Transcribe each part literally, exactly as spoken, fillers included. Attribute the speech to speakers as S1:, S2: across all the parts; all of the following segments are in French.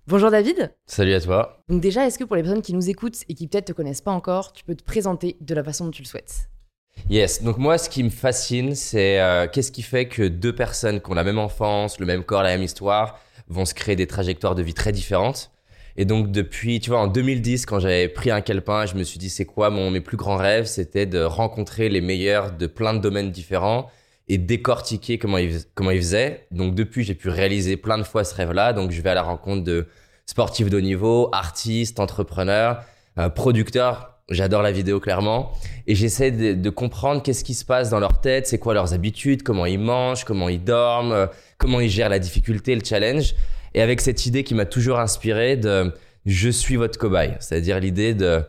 S1: Bonjour David.
S2: Salut à toi.
S1: Donc déjà, est-ce que pour les personnes qui nous écoutent et qui peut-être te connaissent pas encore, tu peux te présenter de la façon dont tu le souhaites?
S2: Yes, donc moi ce qui me fascine, c'est euh, qu'est-ce qui fait que deux personnes qui ont la même enfance, le même corps, la même histoire, vont se créer des trajectoires de vie très différentes. Et donc depuis, tu vois, en deux mille dix, quand j'avais pris un calepin, je me suis dit c'est quoi mon, mes plus grands rêves? C'était de rencontrer les meilleurs de plein de domaines différents et décortiquer comment ils, comment ils faisaient. Donc depuis, j'ai pu réaliser plein de fois ce rêve-là. Donc je vais à la rencontre de sportifs de haut niveau, artistes, entrepreneurs, euh, producteurs. J'adore la vidéo clairement. Et j'essaie de, de comprendre qu'est-ce qui se passe dans leur tête, c'est quoi leurs habitudes, comment ils mangent, comment ils dorment, euh, comment ils gèrent la difficulté, le challenge. Et avec cette idée qui m'a toujours inspiré de « je suis votre cobaye », c'est-à-dire l'idée de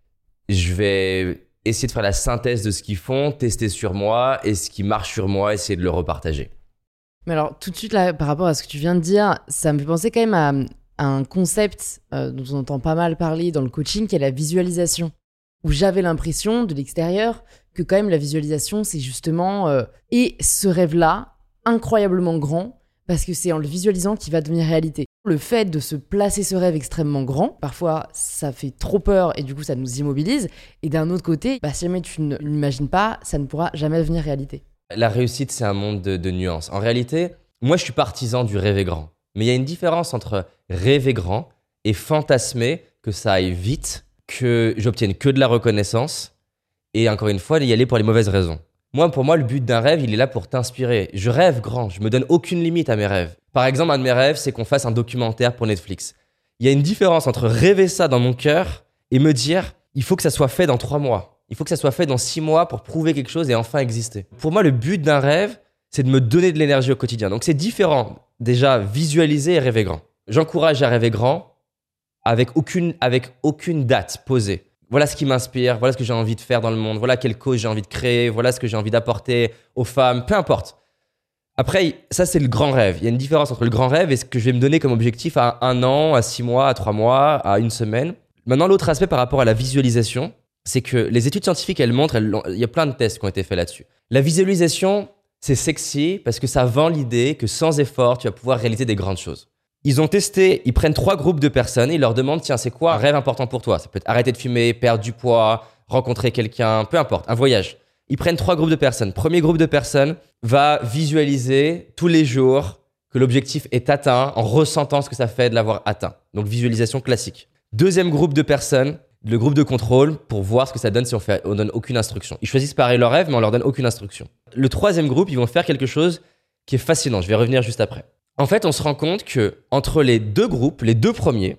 S2: « je vais essayer de faire la synthèse de ce qu'ils font, tester sur moi et ce qui marche sur moi, essayer de le repartager ».
S1: Mais alors tout de suite là, par rapport à ce que tu viens de dire, ça me fait penser quand même à, à un concept euh, dont on entend pas mal parler dans le coaching, qui est la visualisation. Où j'avais l'impression de l'extérieur que quand même la visualisation, c'est justement euh, et ce rêve-là, incroyablement grand, parce que c'est en le visualisant qu'il va devenir réalité. Le fait de se placer ce rêve extrêmement grand, parfois ça fait trop peur et du coup ça nous immobilise. Et d'un autre côté, bah, si jamais tu ne l'imagines pas, ça ne pourra jamais devenir réalité.
S2: La réussite, c'est un monde de, de nuances. En réalité, moi je suis partisan du rêver grand. Mais il y a une différence entre rêver grand et fantasmer que ça aille vite, que j'obtienne que de la reconnaissance et encore une fois, y aller pour les mauvaises raisons. Moi, pour moi, le but d'un rêve, il est là pour t'inspirer. Je rêve grand, je me donne aucune limite à mes rêves. Par exemple, un de mes rêves, c'est qu'on fasse un documentaire pour Netflix. Il y a une différence entre rêver ça dans mon cœur et me dire, il faut que ça soit fait dans trois mois. Il faut que ça soit fait dans six mois pour prouver quelque chose et enfin exister. Pour moi, le but d'un rêve, c'est de me donner de l'énergie au quotidien. Donc c'est différent, déjà, visualiser et rêver grand. J'encourage à rêver grand, avec aucune, avec aucune date posée. Voilà ce qui m'inspire, voilà ce que j'ai envie de faire dans le monde, voilà quelle cause j'ai envie de créer, voilà ce que j'ai envie d'apporter aux femmes, peu importe. Après, ça c'est le grand rêve. Il y a une différence entre le grand rêve et ce que je vais me donner comme objectif à un an, à six mois, à trois mois, à une semaine. Maintenant, l'autre aspect par rapport à la visualisation, c'est que les études scientifiques, elles montrent, elles, il y a plein de tests qui ont été faits là-dessus. La visualisation, c'est sexy parce que ça vend l'idée que sans effort, tu vas pouvoir réaliser des grandes choses. Ils ont testé, ils prennent trois groupes de personnes et ils leur demandent, tiens, c'est quoi un rêve important pour toi? Ça peut être arrêter de fumer, perdre du poids, rencontrer quelqu'un, peu importe, un voyage. Ils prennent trois groupes de personnes. Premier groupe de personnes va visualiser tous les jours que l'objectif est atteint en ressentant ce que ça fait de l'avoir atteint. Donc visualisation classique. Deuxième groupe de personnes, le groupe de contrôle, pour voir ce que ça donne si on fait, on donne aucune instruction. Ils choisissent pareil leur rêve, mais on leur donne aucune instruction. Le troisième groupe, ils vont faire quelque chose qui est fascinant. Je vais revenir juste après. En fait, on se rend compte que entre les deux groupes, les deux premiers,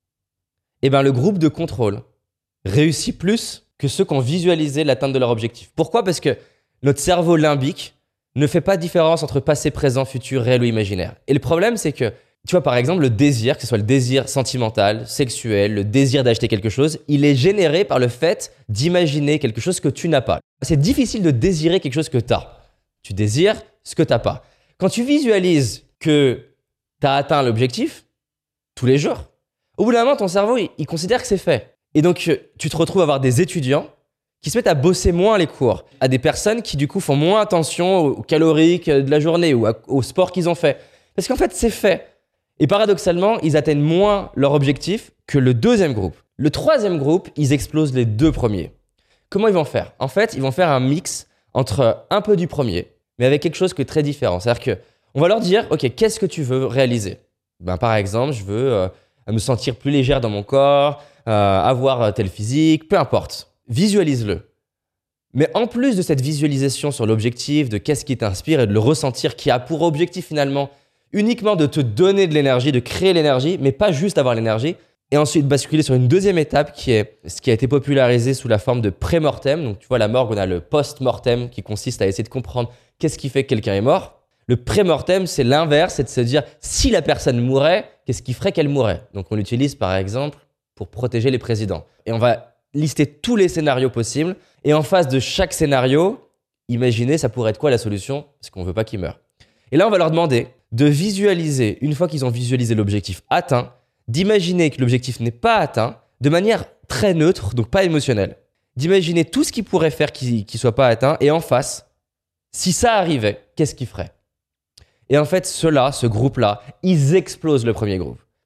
S2: eh ben, le groupe de contrôle réussit plus que ceux qui ont visualisé l'atteinte de leur objectif. Pourquoi? Parce que notre cerveau limbique ne fait pas de différence entre passé, présent, futur, réel ou imaginaire. Et le problème, c'est que, tu vois, par exemple, le désir, que ce soit le désir sentimental, sexuel, le désir d'acheter quelque chose, il est généré par le fait d'imaginer quelque chose que tu n'as pas. C'est difficile de désirer quelque chose que tu as. Tu désires ce que tu n'as pas. Quand tu visualises que tu as atteint l'objectif tous les jours, au bout d'un moment, ton cerveau, il, il considère que c'est fait. Et donc, tu te retrouves à avoir des étudiants qui se mettent à bosser moins les cours, à des personnes qui, du coup, font moins attention aux caloriques de la journée ou à, au sport qu'ils ont fait. Parce qu'en fait, c'est fait. Et paradoxalement, ils atteignent moins leur objectif que le deuxième groupe. Le troisième groupe, ils explosent les deux premiers. Comment ils vont faire? En fait, ils vont faire un mix entre un peu du premier, mais avec quelque chose qui est très différent. C'est-à-dire que on va leur dire, ok, qu'est-ce que tu veux réaliser? Ben, par exemple, je veux euh, me sentir plus légère dans mon corps, euh, avoir tel physique, peu importe. Visualise-le. Mais en plus de cette visualisation sur l'objectif, de qu'est-ce qui t'inspire et de le ressentir, qui a pour objectif finalement uniquement de te donner de l'énergie, de créer l'énergie, mais pas juste avoir l'énergie, et ensuite basculer sur une deuxième étape qui est ce qui a été popularisé sous la forme de pré-mortem. Donc tu vois, à la morgue, on a le post-mortem qui consiste à essayer de comprendre qu'est-ce qui fait que quelqu'un est mort. Le pré-mortem, c'est l'inverse, c'est de se dire si la personne mourait, qu'est-ce qui ferait qu'elle mourrait? Donc on l'utilise par exemple pour protéger les présidents. Et on va lister tous les scénarios possibles. Et en face de chaque scénario, imaginez ça pourrait être quoi la solution? Parce qu'on ne veut pas qu'ils meurent. Et là, on va leur demander de visualiser, une fois qu'ils ont visualisé l'objectif atteint, d'imaginer que l'objectif n'est pas atteint de manière très neutre, donc pas émotionnelle. D'imaginer tout ce qu'ils pourraient faire qui ne soit pas atteint et en face, si ça arrivait, qu'est-ce qu'ils feraient? Et en fait, ceux-là, ce groupe-là, ils explosent le premier groupe.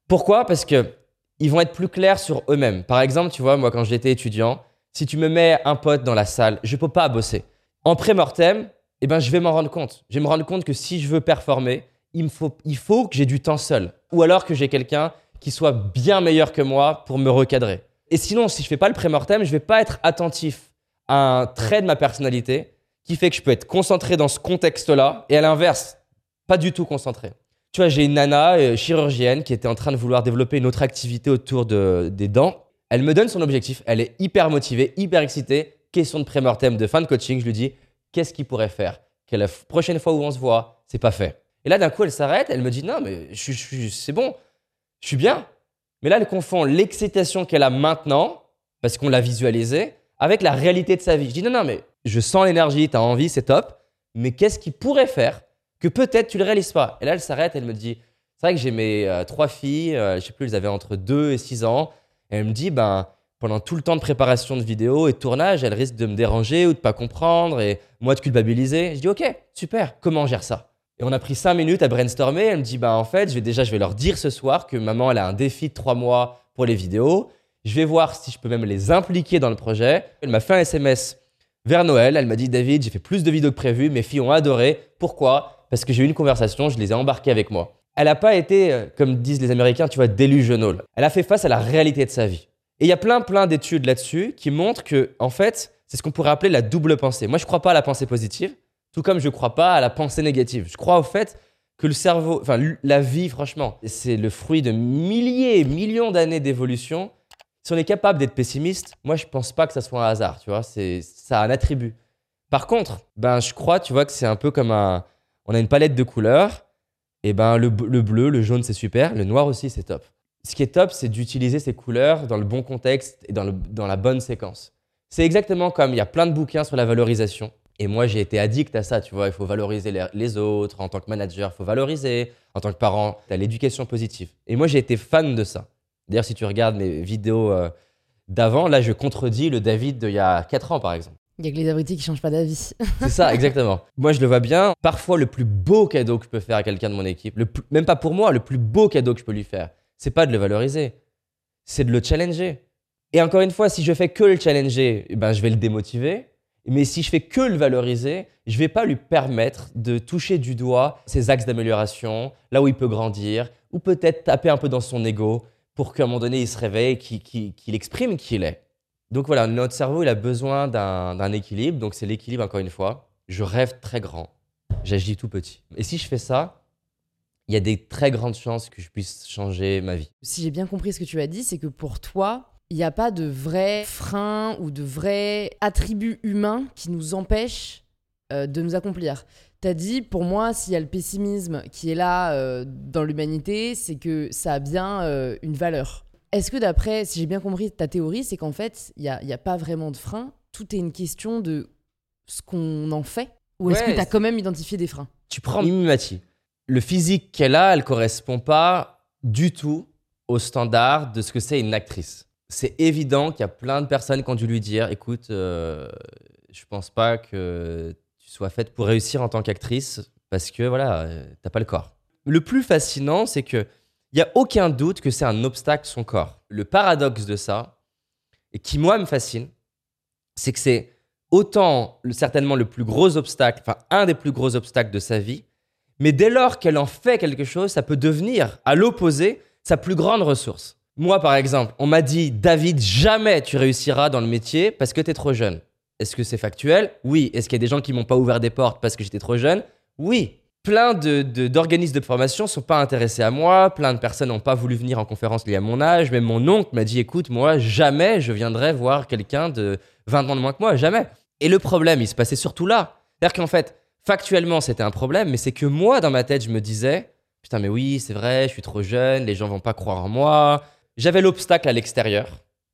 S2: Pourquoi? Parce que ils vont être plus clairs sur eux-mêmes. Par exemple, tu vois, moi, quand j'étais étudiant, si tu me mets un pote dans la salle, je ne peux pas bosser. En pré-mortem, eh ben, je vais m'en rendre compte. Je vais me rendre compte que si je veux performer, il, me faut, il faut que j'ai du temps seul. Ou alors que j'ai quelqu'un qui soit bien meilleur que moi pour me recadrer. Et sinon, si je ne fais pas le pré-mortem, je ne vais pas être attentif à un trait de ma personnalité qui fait que je peux être concentré dans ce contexte-là et à l'inverse, pas du tout concentré. Tu vois, j'ai une nana euh, chirurgienne qui était en train de vouloir développer une autre activité autour de, des dents. Elle me donne son objectif, elle est hyper motivée, hyper excitée. Question de pré-mortem, de fin de coaching, je lui dis qu'est-ce qu'il pourrait faire que la f- prochaine fois où on se voit, c'est pas fait. Et là, d'un coup, elle s'arrête, elle me dit non, mais je, je, c'est bon, je suis bien. Mais là, elle confond l'excitation qu'elle a maintenant, parce qu'on l'a visualisé, avec la réalité de sa vie. Je dis non, non, mais je sens l'énergie, tu as envie, c'est top, mais qu'est-ce qu'il pourrait faire que peut-être tu le réalises pas? Et là, elle s'arrête, elle me dit c'est vrai que j'ai mes euh, trois filles, euh, je sais plus, elles avaient entre deux et six ans. Et elle me dit ben, pendant tout le temps de préparation de vidéos et de tournage, elles risquent de me déranger ou de pas comprendre et moi de culpabiliser. Je dis ok, super, comment on gère ça? Et on a pris cinq minutes à brainstormer. Elle me dit ben, en fait, je vais déjà je vais leur dire ce soir que maman elle a un défi de trois mois pour les vidéos. Je vais voir si je peux même les impliquer dans le projet. Elle m'a fait un S M S vers Noël. Elle m'a dit David, j'ai fait plus de vidéos que prévu. Mes filles ont adoré. Pourquoi? Parce que j'ai eu une conversation, je les ai embarquées avec moi. Elle n'a pas été, euh, comme disent les Américains, tu vois, delusional. Elle a fait face à la réalité de sa vie. Et il y a plein, plein d'études là-dessus qui montrent que, en fait, c'est ce qu'on pourrait appeler la double pensée. Moi, je ne crois pas à la pensée positive, tout comme je ne crois pas à la pensée négative. Je crois au fait que le cerveau, enfin, la vie, franchement, c'est le fruit de milliers, millions d'années d'évolution. Si on est capable d'être pessimiste, moi, je ne pense pas que ça soit un hasard, tu vois. C'est, ça a un attribut. Par contre, ben, je crois, tu vois, que c'est un peu comme un... On a une palette de couleurs. Et ben le, le bleu, le jaune, c'est super. Le noir aussi, c'est top. Ce qui est top, c'est d'utiliser ces couleurs dans le bon contexte et dans, le, dans la bonne séquence. C'est exactement comme il y a plein de bouquins sur la valorisation. Et moi, j'ai été addict à ça, tu vois. Il faut valoriser les, les autres. En tant que manager, il faut valoriser. En tant que parent, tu as l'éducation positive. Et moi, j'ai été fan de ça. D'ailleurs, si tu regardes mes vidéos euh, d'avant, là, je contredis le David d'il y a quatre ans, par exemple.
S1: Il y a que les abrutis qui changent pas d'avis.
S2: C'est ça, exactement. Moi, je le vois bien. Parfois, le plus beau cadeau que je peux faire à quelqu'un de mon équipe, le plus- même pas pour moi, le plus beau cadeau que je peux lui faire, c'est pas de le valoriser, c'est de le challenger. Et encore une fois, si je fais que le challenger, eh ben, je vais le démotiver. Mais si je fais que le valoriser, je vais pas lui permettre de toucher du doigt ses axes d'amélioration, là où il peut grandir, ou peut-être taper un peu dans son ego pour qu'à un moment donné, il se réveille et qu'il, qu'il- qu'il exprime qui il est. Donc voilà, notre cerveau, il a besoin d'un, d'un équilibre. Donc c'est l'équilibre, encore une fois. Je rêve très grand, j'agis tout petit. Et si je fais ça, il y a des très grandes chances que je puisse changer ma vie.
S1: Si j'ai bien compris ce que tu as dit, c'est que pour toi, il n'y a pas de vrai frein ou de vrai attribut humain qui nous empêche euh, de nous accomplir. Tu as dit, pour moi, s'il y a le pessimisme qui est là euh, dans l'humanité, c'est que ça a bien euh, une valeur. Est-ce que d'après, si j'ai bien compris ta théorie, c'est qu'en fait, il n'y a, y a pas vraiment de frein, tout est une question de ce qu'on en fait? Ou est-ce
S2: Ouais,
S1: que tu as quand même identifié des freins?
S2: Tu prends Mimi Mati. Le physique qu'elle a, elle correspond pas du tout au standard de ce que c'est une actrice. C'est évident qu'il y a plein de personnes qui ont dû lui dire écoute, euh, je pense pas que tu sois faite pour réussir en tant qu'actrice parce que voilà, euh, t'as pas le corps. Le plus fascinant, c'est que il y a aucun doute que c'est un obstacle son corps. Le paradoxe de ça, et qui moi me fascine, c'est que c'est autant le- certainement le plus gros obstacle, enfin un des plus gros obstacles de sa vie, mais dès lors qu'elle en fait quelque chose, ça peut devenir, à l'opposé, sa plus grande ressource. Moi, par exemple, on m'a dit « David, jamais tu réussiras dans le métier parce que tu es trop jeune ». Est-ce que c'est factuel? Oui. Est-ce qu'il y a des gens qui m'ont pas ouvert des portes parce que j'étais trop jeune? Oui. Plein de, de- d'organismes de formation ne sont pas intéressés à moi, plein de personnes n'ont pas voulu venir en conférence liée à mon âge, même mon oncle m'a dit « Écoute, moi, jamais je viendrai voir quelqu'un de vingt ans de moins que moi, jamais ». Et le problème, il se passait surtout là. C'est-à-dire qu'en fait, factuellement, c'était un problème, mais c'est que moi, dans ma tête, je me disais « Putain, mais oui, c'est vrai, je suis trop jeune, les gens vont pas croire en moi ». J'avais l'obstacle à l'extérieur,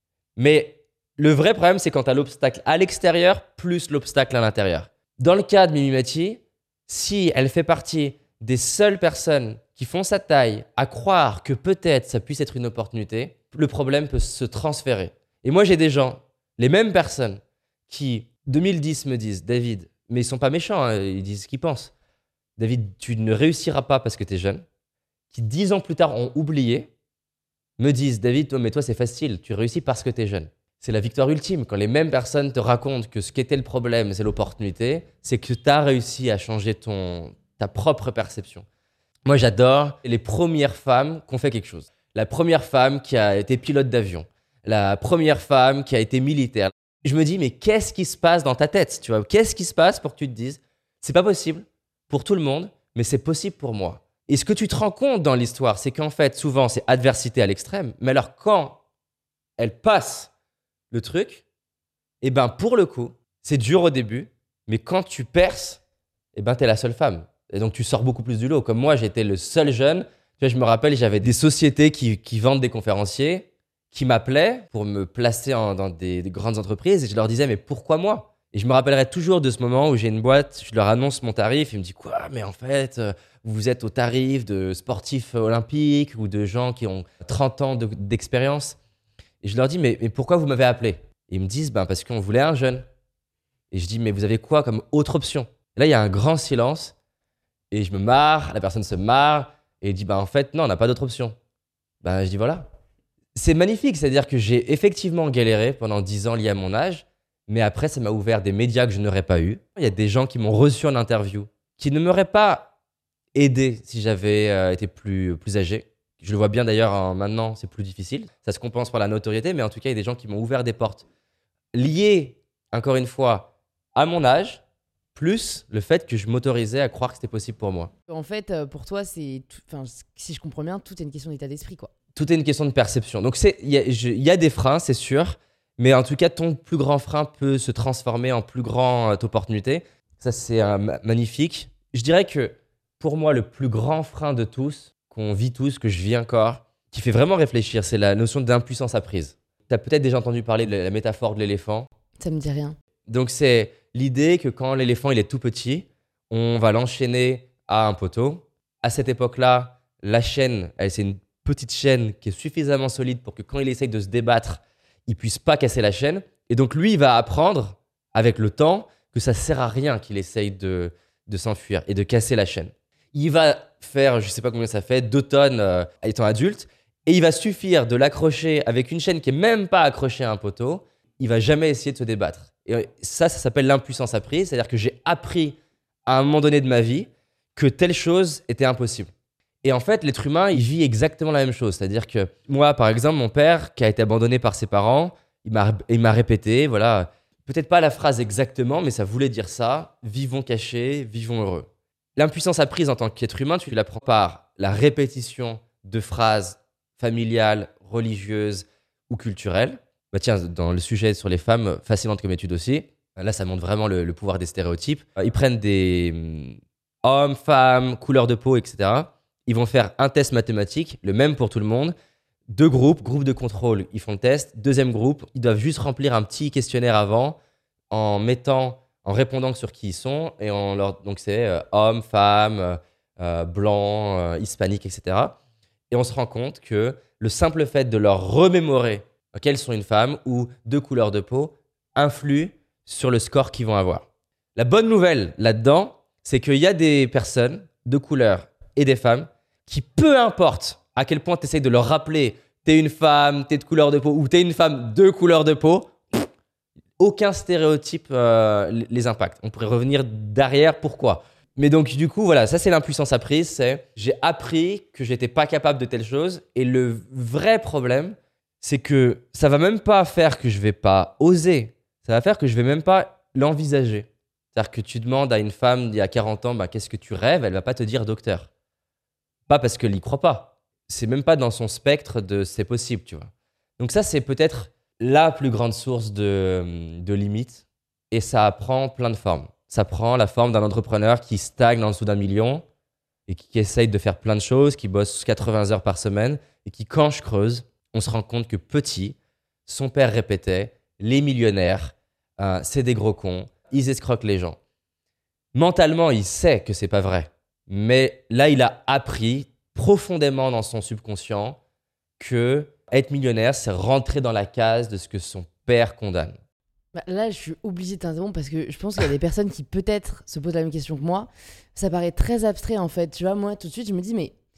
S2: mais le vrai problème, c'est quand tu as l'obstacle à l'extérieur plus l'obstacle à l'intérieur. Dans le cas de Mimi Mati, si elle fait partie des seules personnes qui font sa taille à croire que peut-être ça puisse être une opportunité, le problème peut se transférer. Et moi, j'ai des gens, les mêmes personnes, qui, deux mille dix, me disent « David », mais ils sont pas méchants, hein, ils disent ce qu'ils pensent. « David, tu ne réussiras pas parce que tu es jeune », qui dix ans plus tard ont oublié me disent « David, toi, mais toi, c'est facile, tu réussis parce que tu es jeune ». C'est la victoire ultime. Quand les mêmes personnes te racontent que ce qui était le problème, c'est l'opportunité, c'est que tu as réussi à changer ton, ta propre perception. Moi, j'adore les premières femmes qui ont fait quelque chose. La première femme qui a été pilote d'avion. La première femme qui a été militaire. Je me dis, mais qu'est-ce qui se passe dans ta tête, tu vois ? Qu'est-ce qui se passe pour que tu te dises, c'est pas possible pour tout le monde, mais c'est possible pour moi. Et ce que tu te rends compte dans l'histoire, c'est qu'en fait, souvent, c'est adversité à l'extrême. Mais alors, quand elle passe le truc, eh ben, pour le coup, c'est dur au début, mais quand tu perces, eh ben, t'es la seule femme. Et donc, tu sors beaucoup plus du lot. Comme moi, j'étais le seul jeune. Tu vois, je me rappelle, j'avais des sociétés qui, qui vendent des conférenciers qui m'appelaient pour me placer en, dans des, des grandes entreprises. Et je leur disais, mais pourquoi moi ? Et je me rappellerai toujours de ce moment où j'ai une boîte, je leur annonce mon tarif. Ils me disent, quoi ? Mais en fait, euh, vous êtes au tarif de sportifs olympiques ou de gens qui ont trente ans de, d'expérience. Et je leur dis, mais, mais pourquoi vous m'avez appelé ? Et ils me disent, ben, parce qu'on voulait un jeune. Et je dis, mais vous avez quoi comme autre option ? Et là, il y a un grand silence. Et je me marre, la personne se marre. Et il dit, ben, en fait, non, on n'a pas d'autre option. Ben, je dis, voilà. C'est magnifique, c'est-à-dire que j'ai effectivement galéré pendant dix ans lié à mon âge, mais après, ça m'a ouvert des médias que je n'aurais pas eu. Il y a des gens qui m'ont reçu en interview, qui ne m'auraient pas aidé si j'avais euh, été plus, plus âgé. Je le vois bien d'ailleurs, hein, maintenant, c'est plus difficile. Ça se compense par la notoriété, mais en tout cas, il y a des gens qui m'ont ouvert des portes. Liées, encore une fois, à mon âge, plus le fait que je m'autorisais à croire que c'était possible pour moi.
S1: En fait, euh, pour toi, c'est, tout- enfin, si je comprends bien, tout est une question d'état d'esprit, quoi.
S2: Tout est une question de perception. Donc, il y, y a des freins, c'est sûr. Mais en tout cas, ton plus grand frein peut se transformer en plus grande opportunité. Ça, c'est euh, ma- magnifique. Je dirais que pour moi, le plus grand frein de tous, qu'on vit tous, que je vis encore, qui fait vraiment réfléchir, c'est la notion d'impuissance apprise. Tu as peut-être déjà entendu parler de la, la métaphore de l'éléphant.
S1: Ça me dit rien.
S2: Donc, c'est l'idée que quand l'éléphant il est tout petit, on va l'enchaîner à un poteau. À cette époque-là, la chaîne, elle, c'est une petite chaîne qui est suffisamment solide pour que quand il essaye de se débattre, il puisse pas casser la chaîne. Et donc, lui, il va apprendre avec le temps que ça sert à rien qu'il essaye de, de s'enfuir et de casser la chaîne. Il va faire, je sais pas combien ça fait, deux tonnes euh, étant adulte. Et il va suffire de l'accrocher avec une chaîne qui est même pas accrochée à un poteau. Il va jamais essayer de se débattre. Et ça, ça s'appelle l'impuissance apprise. C'est-à-dire que j'ai appris à un moment donné de ma vie que telle chose était impossible. Et en fait, l'être humain, il vit exactement la même chose. C'est-à-dire que moi, par exemple, mon père, qui a été abandonné par ses parents, il m'a, il m'a répété, voilà, peut-être pas la phrase exactement, mais ça voulait dire ça, vivons cachés, vivons heureux. L'impuissance apprise en tant qu'être humain, tu l'apprends par la répétition de phrases familiales, religieuses ou culturelles. Bah tiens, dans le sujet sur les femmes, fascinante comme étude aussi, là, ça montre vraiment le, le pouvoir des stéréotypes. Ils prennent des hum, hommes, femmes, couleur de peau, et cetera. Ils vont faire un test mathématique, le même pour tout le monde. Deux groupes, groupe de contrôle, ils font le test. Deuxième groupe, ils doivent juste remplir un petit questionnaire avant en mettant, en répondant sur qui ils sont. Et on leur, donc c'est euh, hommes, femmes, euh, euh, blancs, euh, hispaniques, et cetera. Et on se rend compte que le simple fait de leur remémorer qu'elles sont une femme ou deux couleurs de peau influe sur le score qu'ils vont avoir. La bonne nouvelle là-dedans, c'est qu'il y a des personnes de couleur et des femmes qui, peu importe à quel point tu essayes de leur rappeler t'es une femme, t'es de couleur de peau ou t'es une femme de couleur de peau, pff, aucun stéréotype euh, les impacte. On pourrait revenir derrière, pourquoi ? Mais donc du coup, voilà, ça c'est l'impuissance apprise, c'est j'ai appris que j'étais pas capable de telle chose et le vrai problème, c'est que ça va même pas faire que je vais pas oser, ça va faire que je vais même pas l'envisager. C'est-à-dire que tu demandes à une femme d'il y a quarante ans, bah, qu'est-ce que tu rêves ? Elle va pas te dire docteur. Pas parce qu'elle n'y croit pas. C'est même pas dans son spectre de c'est possible, tu vois. Donc ça, c'est peut-être la plus grande source de, de limites et ça prend plein de formes. Ça prend la forme d'un entrepreneur qui stagne en dessous d'un million et qui essaye de faire plein de choses, qui bosse quatre-vingts heures par semaine et qui, quand je creuse, on se rend compte que petit, son père répétait « les millionnaires, euh, c'est des gros cons, ils escroquent les gens ». Mentalement, il sait que c'est pas vrai. Mais là, il a appris profondément dans son subconscient que être millionnaire, c'est rentrer dans la case de ce que son père condamne.
S1: Bah, là, je suis obligée de t'interrompre parce que je pense qu'il y a des personnes qui peut-être se posent la même question que moi. Ça paraît très abstrait en fait. Tu vois, moi, tout de suite, je me dis, mais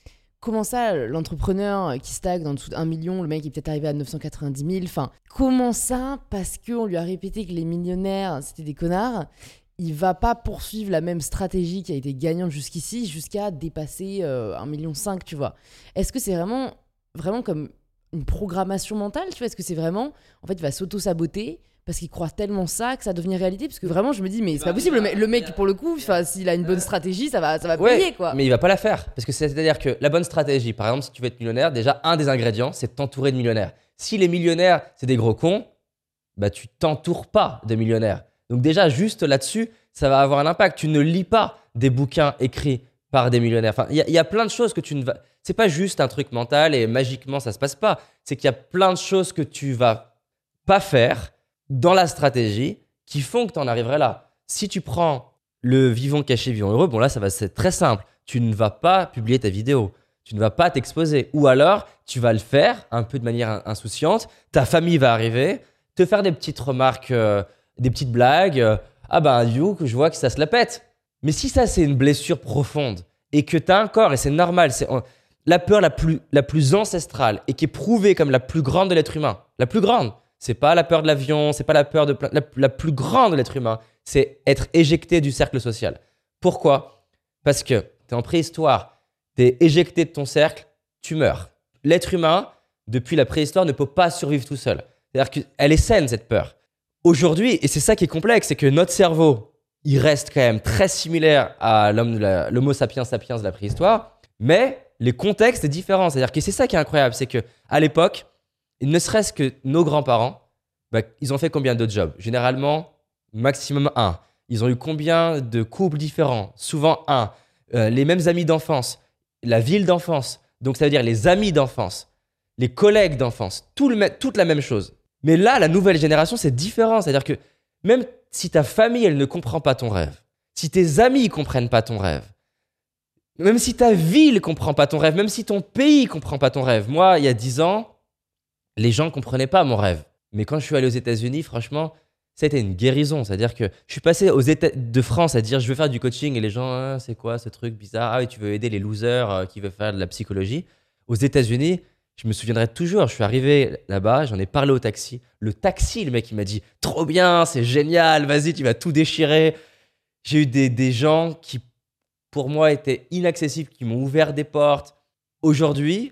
S1: comment ça, l'entrepreneur qui stagne en dessous d'un million, le mec est peut-être arrivé à neuf cent quatre-vingt-dix mille, enfin, comment ça, parce qu'on lui a répété que les millionnaires, c'était des connards, il va pas poursuivre la même stratégie qui a été gagnante jusqu'ici, jusqu'à dépasser euh, un virgule cinq million, tu vois. Est-ce que c'est vraiment, vraiment comme une programmation mentale, tu vois? Est-ce que c'est vraiment, en fait, il va s'auto-saboter parce qu'il croit tellement ça que ça devient réalité? Parce que vraiment, je me dis, mais c'est pas possible, le, me- le mec, pour le coup, s'il a une bonne stratégie, ça va, ça va
S2: Ouais,
S1: payer, quoi.
S2: mais il va pas la faire. Parce que c'est-à-dire que la bonne stratégie, par exemple, si tu veux être millionnaire, déjà, un des ingrédients, c'est de t'entourer de millionnaires. Si les millionnaires, c'est des gros cons, bah tu t'entoures pas de millionnaires. Donc déjà, juste là-dessus, ça va avoir un impact. Tu ne lis pas des bouquins écrits par des millionnaires. Enfin, il y, a- il y a plein de choses que tu ne vas... C'est pas juste un truc mental et magiquement, ça se passe pas. C'est qu'il y a plein de choses que tu vas pas faire dans la stratégie qui font que tu en arriverais là. Si tu prends le vivons caché, vivons heureux, bon là, ça va c'est très simple. Tu ne vas pas publier ta vidéo. Tu ne vas pas t'exposer. Ou alors, tu vas le faire un peu de manière in- insouciante. Ta famille va arriver, te faire des petites remarques, euh, des petites blagues. euh, ah ben, you, que je vois que ça se la pète. Mais si ça, c'est une blessure profonde et que tu as un corps, et c'est normal, c'est on- la peur la plus, la plus ancestrale et qui est prouvée comme la plus grande de l'être humain. La plus grande. C'est pas la peur de l'avion, c'est pas la peur de plein- la, la plus grande de l'être humain, c'est être éjecté du cercle social. Pourquoi? Parce que tu es en préhistoire, tu es éjecté de ton cercle, tu meurs. L'être humain, depuis la préhistoire, ne peut pas survivre tout seul. C'est-à-dire qu'elle est saine, cette peur. Aujourd'hui, et c'est ça qui est complexe, c'est que notre cerveau, il reste quand même très similaire à l'homme de la- l'homo sapiens sapiens de la préhistoire, mais les contextes sont différents. C'est-à-dire que c'est ça qui est incroyable, c'est qu'à l'époque, ne serait-ce que nos grands-parents, bah, ils ont fait combien de jobs? Généralement, maximum un. Ils ont eu combien de couples différents? Souvent un. Euh, les mêmes amis d'enfance, la ville d'enfance, donc ça veut dire les amis d'enfance, les collègues d'enfance, tout le mê- toute la même chose. Mais là, la nouvelle génération, c'est différent. C'est-à-dire que même si ta famille, elle ne comprend pas ton rêve, si tes amis ne comprennent pas ton rêve, même si ta ville ne comprend pas ton rêve, même si ton pays ne comprend pas ton rêve. Moi, il y a dix ans, les gens ne comprenaient pas mon rêve. Mais quand je suis allé aux États-Unis, franchement, ça a été une guérison. C'est-à-dire que je suis passé aux Éta- de France à dire je veux faire du coaching et les gens, ah, c'est quoi ce truc bizarre? Ah oui, tu veux aider les losers euh, qui veulent faire de la psychologie. Aux États-Unis, je me souviendrai toujours, je suis arrivé là-bas, j'en ai parlé au taxi. Le taxi, le mec, il m'a dit trop bien, c'est génial, vas-y, tu vas tout déchirer. J'ai eu des, des gens qui, pour moi, étaient inaccessibles, qui m'ont ouvert des portes. Aujourd'hui,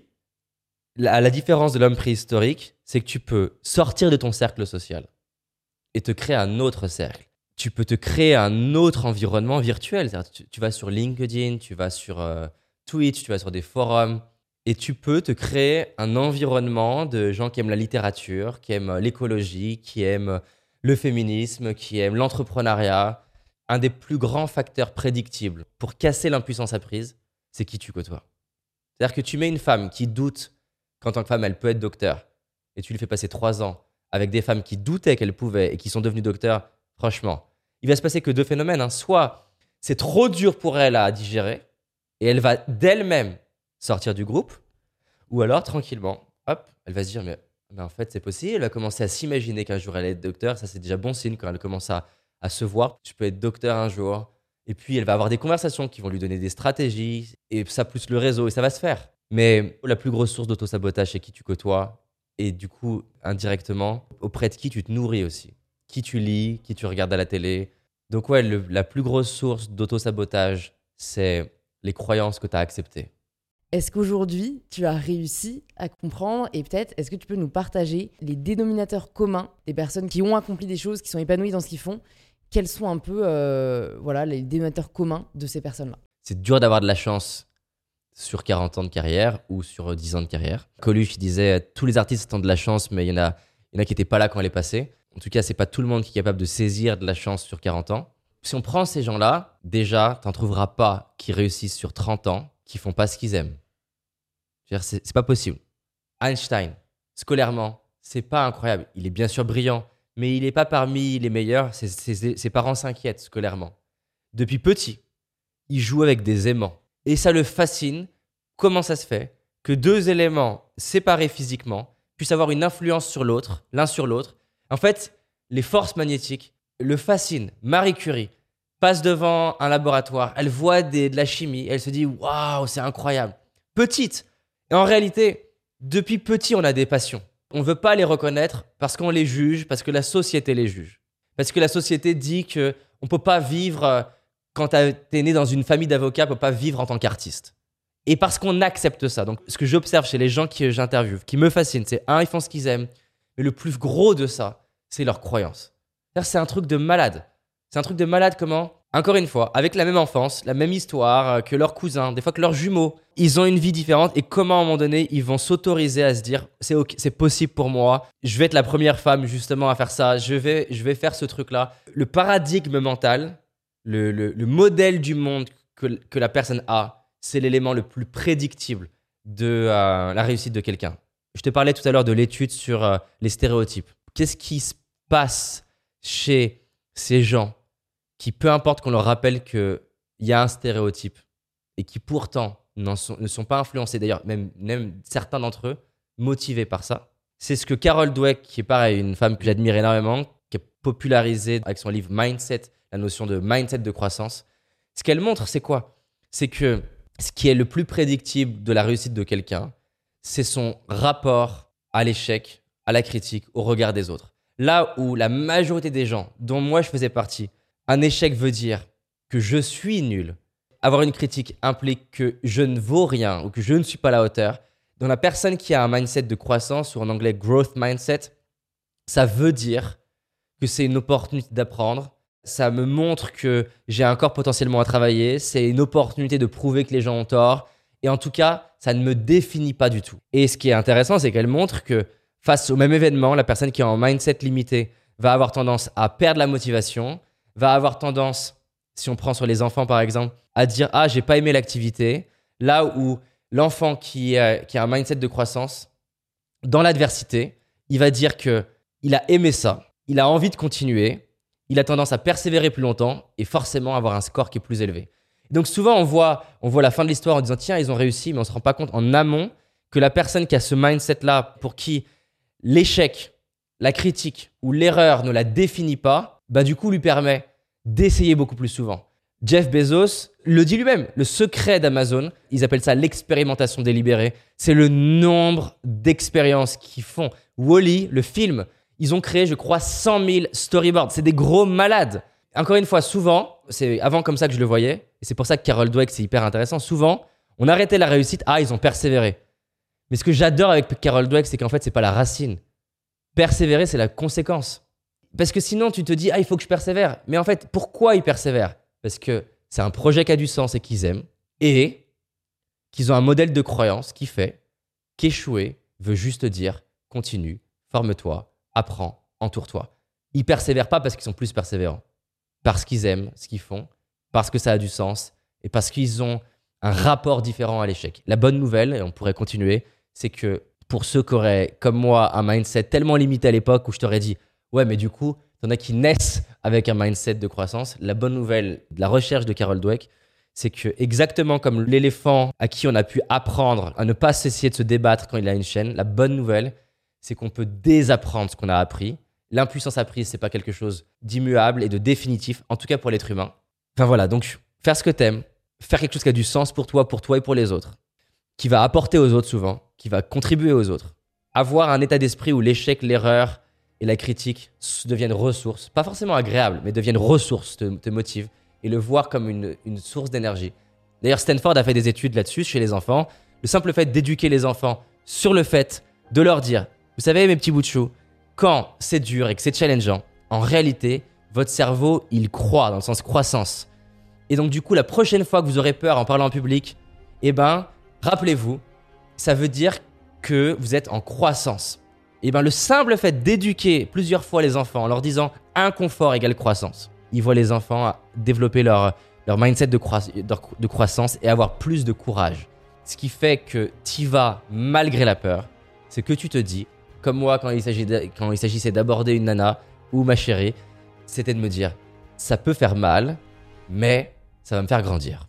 S2: la, la différence de l'homme préhistorique, c'est que tu peux sortir de ton cercle social et te créer un autre cercle. Tu peux te créer un autre environnement virtuel. C'est-à-dire, tu, tu vas sur LinkedIn, tu vas sur euh, Twitch, tu vas sur des forums et tu peux te créer un environnement de gens qui aiment la littérature, qui aiment l'écologie, qui aiment le féminisme, qui aiment l'entrepreneuriat. Un des plus grands facteurs prédictibles pour casser l'impuissance apprise, c'est qui tu côtoies. C'est-à-dire que tu mets une femme qui doute qu'en tant que femme, elle peut être docteur, et tu lui fais passer trois ans avec des femmes qui doutaient qu'elles pouvaient et qui sont devenues docteurs, franchement, il va se passer que deux phénomènes. Hein. Soit c'est trop dur pour elle à digérer, et elle va d'elle-même sortir du groupe, ou alors, tranquillement, hop, elle va se dire, mais, mais en fait, c'est possible. Elle va commencer à s'imaginer qu'un jour, elle est docteur. Ça, c'est déjà bon signe quand elle commence à, à se voir. Je peux être docteur un jour. Et puis, elle va avoir des conversations qui vont lui donner des stratégies, et ça plus le réseau, et ça va se faire. Mais la plus grosse source d'auto-sabotage, c'est qui tu côtoies, et du coup, indirectement, auprès de qui tu te nourris aussi. Qui tu lis, qui tu regardes à la télé. Donc ouais, le- la plus grosse source d'auto-sabotage, c'est les croyances que tu as acceptées.
S1: Est-ce qu'aujourd'hui, tu as réussi à comprendre et peut-être, est-ce que tu peux nous partager les dénominateurs communs des personnes qui ont accompli des choses, qui sont épanouies dans ce qu'ils font? Quels sont un peu euh, voilà, les dénominateurs communs de ces personnes-là?
S2: C'est dur d'avoir de la chance sur quarante ans de carrière ou sur dix ans de carrière. Coluche il disait tous les artistes ont de la chance, mais il y en a, il y en a qui n'étaient pas là quand elle est passée. En tout cas, c'est pas tout le monde qui est capable de saisir de la chance sur quarante ans. Si on prend ces gens-là, déjà, tu n'en trouveras pas qui réussissent sur trente ans, qui font pas ce qu'ils aiment. Je veux dire, c'est, c'est pas possible. Einstein, scolairement, c'est pas incroyable. Il est bien sûr brillant, mais il n'est pas parmi les meilleurs. Ses, ses- ses parents s'inquiètent scolairement. Depuis petit, il joue avec des aimants. Et ça le fascine. Comment ça se fait que deux éléments séparés physiquement puissent avoir une influence sur l'autre, l'un sur l'autre? En fait, les forces magnétiques le fascinent. Marie Curie passe devant un laboratoire, elle voit des- de la chimie, elle se dit « Waouh, c'est incroyable !» petites. Et en réalité, depuis petit, on a des passions. On ne veut pas les reconnaître parce qu'on les juge, parce que la société les juge. Parce que la société dit qu'on ne peut pas vivre, quand tu es né dans une famille d'avocats, on ne peut pas vivre en tant qu'artiste. Et parce qu'on accepte ça. Donc, ce que j'observe chez les gens que j'interviewe, qui me fascine, c'est un, ils font ce qu'ils aiment. Mais le plus gros de ça, c'est leur croyance. C'est-à-dire, c'est un truc de malade. C'est un truc de malade comment ? Encore une fois, avec la même enfance, la même histoire que leurs cousins, des fois que leurs jumeaux, ils ont une vie différente et comment à un moment donné, ils vont s'autoriser à se dire c'est ok, c'est possible pour moi, je vais être la première femme justement à faire ça, je vais, je vais faire ce truc-là. Le paradigme mental, le, le, le modèle du monde que, que la personne a, c'est l'élément le plus prédictible de euh, la réussite de quelqu'un. Je te parlais tout à l'heure de l'étude sur euh, les stéréotypes. Qu'est-ce qui se passe chez ces gens qui, peu importe qu'on leur rappelle qu'il y a un stéréotype et qui pourtant n'en sont, ne sont pas influencés, d'ailleurs même, même certains d'entre eux, motivés par ça. C'est ce que Carol Dweck, qui est pareil, une femme que j'admire énormément, qui a popularisé avec son livre Mindset, la notion de mindset de croissance. Ce qu'elle montre, c'est quoi ? C'est que ce qui est le plus prédictible de la réussite de quelqu'un, c'est son rapport à l'échec, à la critique, au regard des autres. Là où la majorité des gens, dont moi je faisais partie, un échec veut dire que je suis nul. Avoir une critique implique que je ne vaux rien ou que je ne suis pas à la hauteur. Dans la personne qui a un mindset de croissance, ou en anglais growth mindset, ça veut dire que c'est une opportunité d'apprendre. Ça me montre que j'ai encore potentiellement à travailler. C'est une opportunité de prouver que les gens ont tort. Et en tout cas, ça ne me définit pas du tout. Et ce qui est intéressant, c'est qu'elle montre que face au même événement, la personne qui est en mindset limité va avoir tendance à perdre la motivation, va avoir tendance, si on prend sur les enfants par exemple, à dire « Ah, j'ai pas aimé l'activité ». Là où l'enfant qui, euh, qui a un mindset de croissance, dans l'adversité, il va dire qu'il a aimé ça, il a envie de continuer, il a tendance à persévérer plus longtemps et forcément avoir un score qui est plus élevé. Donc souvent, on voit, on voit la fin de l'histoire en disant « Tiens, ils ont réussi », mais on ne se rend pas compte en amont que la personne qui a ce mindset-là, pour qui l'échec, la critique ou l'erreur ne la définit pas, bah du coup lui permet d'essayer beaucoup plus souvent. Jeff Bezos le dit lui-même, le secret d'Amazon, ils appellent ça l'expérimentation délibérée, c'est le nombre d'expériences qu'ils font. Wall-E, le film, ils ont créé, je crois, cent mille storyboards. C'est des gros malades. Encore une fois, souvent, c'est avant comme ça que je le voyais, et c'est pour ça que Carol Dweck, c'est hyper intéressant. Souvent, on arrêtait la réussite, ah, ils ont persévéré. Mais ce que j'adore avec Carol Dweck, c'est qu'en fait, c'est pas la racine. Persévérer, c'est la conséquence. Parce que sinon, tu te dis, ah, il faut que je persévère. Mais en fait, pourquoi ils persévèrent ? Parce que c'est un projet qui a du sens et qu'ils aiment. Et qu'ils ont un modèle de croyance qui fait qu'échouer veut juste dire, continue, forme-toi, apprends, entoure-toi. Ils persévèrent pas parce qu'ils sont plus persévérants. Parce qu'ils aiment ce qu'ils font, parce que ça a du sens et parce qu'ils ont un rapport différent à l'échec. La bonne nouvelle, et on pourrait continuer, c'est que pour ceux qui auraient, comme moi, un mindset tellement limité à l'époque où je t'aurais dit ouais, mais du coup, il y en a qui naissent avec un mindset de croissance. La bonne nouvelle de la recherche de Carol Dweck, c'est que exactement comme l'éléphant à qui on a pu apprendre à ne pas cesser de se débattre quand il a une chaîne, la bonne nouvelle, c'est qu'on peut désapprendre ce qu'on a appris. L'impuissance apprise, c'est pas quelque chose d'immuable et de définitif, en tout cas pour l'être humain. Enfin voilà, donc faire ce que t'aimes, faire quelque chose qui a du sens pour toi, pour toi et pour les autres, qui va apporter aux autres souvent, qui va contribuer aux autres. Avoir un état d'esprit où l'échec, l'erreur et la critique deviennent ressources, pas forcément agréables, mais deviennent ressources, te, te motivent, et le voir comme une, une source d'énergie. D'ailleurs, Stanford a fait des études là-dessus chez les enfants. Le simple fait d'éduquer les enfants sur le fait de leur dire, vous savez mes petits bouts de chou, quand c'est dur et que c'est challengeant, en réalité, votre cerveau, il croît dans le sens croissance. Et donc du coup, la prochaine fois que vous aurez peur en parlant en public, eh ben, rappelez-vous, ça veut dire que vous êtes en croissance. Et ben, le simple fait d'éduquer plusieurs fois les enfants en leur disant inconfort égale croissance, ils voient les enfants développer leur, leur mindset de, croi- de croissance et avoir plus de courage. Ce qui fait que tu vas malgré la peur, c'est que tu te dis, comme moi quand il, s'agit de, quand il s'agissait d'aborder une nana ou ma chérie, c'était de me dire, ça peut faire mal, mais ça va me faire grandir.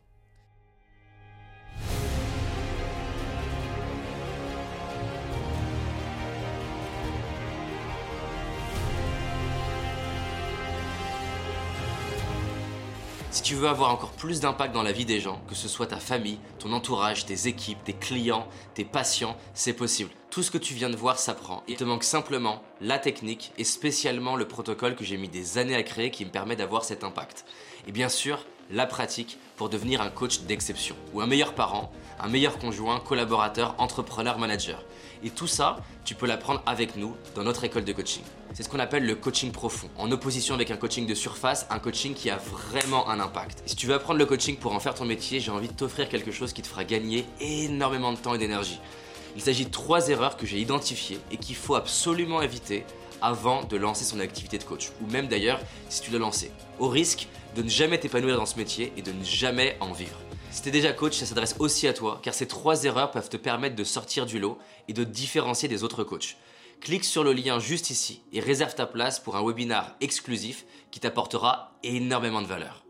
S2: Si tu veux avoir encore plus d'impact dans la vie des gens, que ce soit ta famille, ton entourage, tes équipes, tes clients, tes patients, c'est possible. Tout ce que tu viens de voir s'apprend. Il te manque simplement la technique et spécialement le protocole que j'ai mis des années à créer qui me permet d'avoir cet impact. Et bien sûr, la pratique pour devenir un coach d'exception ou un meilleur parent, un meilleur conjoint, collaborateur, entrepreneur, manager. Et tout ça, tu peux l'apprendre avec nous dans notre école de coaching. C'est ce qu'on appelle le coaching profond, en opposition avec un coaching de surface, un coaching qui a vraiment un impact. Et si tu veux apprendre le coaching pour en faire ton métier, j'ai envie de t'offrir quelque chose qui te fera gagner énormément de temps et d'énergie. Il s'agit de trois erreurs que j'ai identifiées et qu'il faut absolument éviter avant de lancer son activité de coach, ou même d'ailleurs si tu dois lancer, au risque de ne jamais t'épanouir dans ce métier et de ne jamais en vivre. Si t'es déjà coach, ça s'adresse aussi à toi, car ces trois erreurs peuvent te permettre de sortir du lot et de te différencier des autres coachs. Clique sur le lien juste ici et réserve ta place pour un webinar exclusif qui t'apportera énormément de valeur.